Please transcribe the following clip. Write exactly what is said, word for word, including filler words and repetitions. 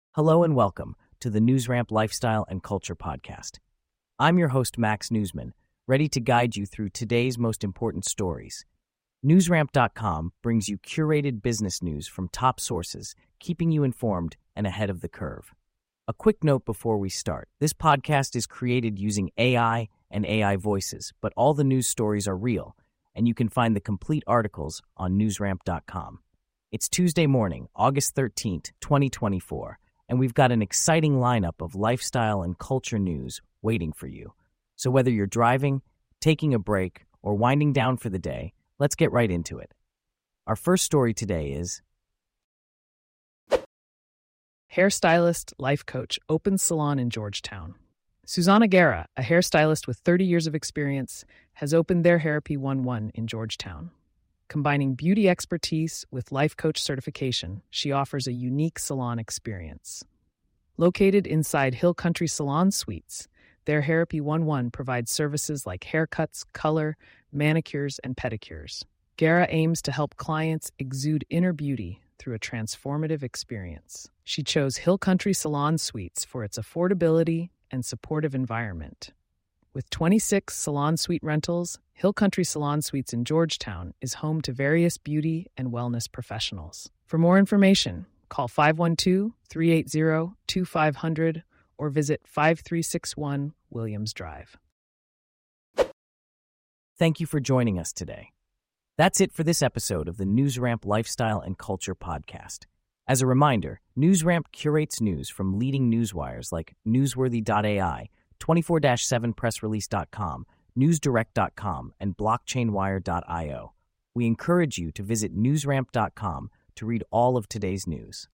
Hello and welcome to the NewsRamp Lifestyle and Culture Podcast. I'm your host, Max Newsman, ready to guide you through today's most important stories. NewsRamp dot com brings you curated business news from top sources, keeping you informed and ahead of the curve. A quick note before we start. This podcast is created using A I and A I voices, but all the news stories are real, and you can find the complete articles on NewsRamp dot com. It's Tuesday morning, August thirteenth, twenty twenty-four. And we've got an exciting lineup of lifestyle and culture news waiting for you. So whether you're driving, taking a break, or winding down for the day, let's get right into it. Our first story today is Hairstylist, life coach, opens salon in Georgetown. Susanna Guerra, a hairstylist with thirty years of experience, has opened their Therapy one one in Georgetown. Combining beauty expertise with life coach certification, she offers a unique salon experience. Located inside Hill Country Salon Suites, their Therapy one one provides services like haircuts, color, manicures, and pedicures. Guerra aims to help clients exude inner beauty through a transformative experience. She chose Hill Country Salon Suites for its affordability and supportive environment. With twenty-six salon suite rentals, Hill Country Salon Suites in Georgetown is home to various beauty and wellness professionals. For more information, call five one two, three eight zero, two five zero zero or visit five three six one Williams Drive. Thank you for joining us today. That's it for this episode of the NewsRamp Lifestyle and Culture Podcast. As a reminder, NewsRamp curates news from leading newswires like Newsworthy dot A I, twenty-four seven press release dot com, newsdirect dot com, and blockchain wire dot io. We encourage you to visit newsramp dot com to read all of today's news.